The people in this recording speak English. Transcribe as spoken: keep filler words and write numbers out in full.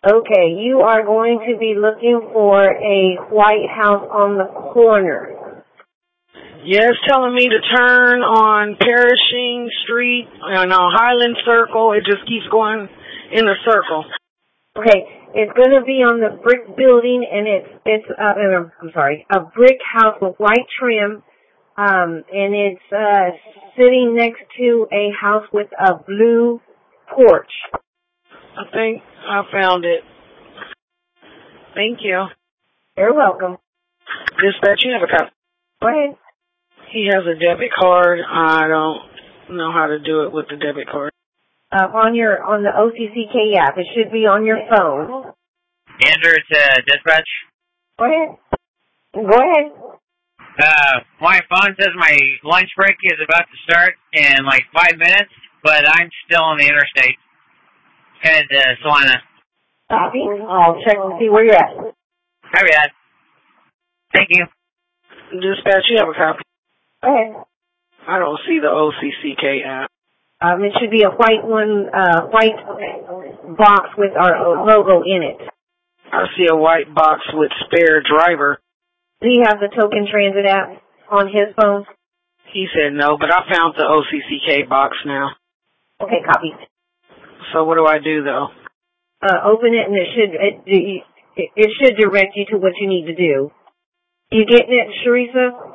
Okay, you are going to be looking for a white house on the corner. Yeah, it's telling me to turn on Perishing Street and on Highland Circle. It just keeps going in a circle. Okay, it's going to be on the brick building, and it's it's uh, I'm sorry, a brick house with white trim, um, and it's uh, sitting next to a house with a blue porch. I think I found it. Thank you. You're welcome. Dispatch, you have a copy. Go ahead. He has a debit card. I don't know how to do it with the debit card. Uh, on your on the O C C K app, it should be on your phone. Andrew, it's uh, dispatch. Go ahead. Go ahead. Uh, my phone says my lunch break is about to start in like five minutes, but I'm still on the interstate. Headed to Salina. Copy. I'll check and see where you're at. Copy that. Thank you. Dispatch, you have a copy. Go ahead. I don't see the O C C K app. Um, it should be a white one, uh, white box with our logo in it. I see a white box with spare driver. Do you have the Token Transit app on his phone? He said no, but I found the O C C K box now. Okay, copy. So what do I do though? Uh, open it and it should it, it, it should direct you to what you need to do. You getting it, Sharisa?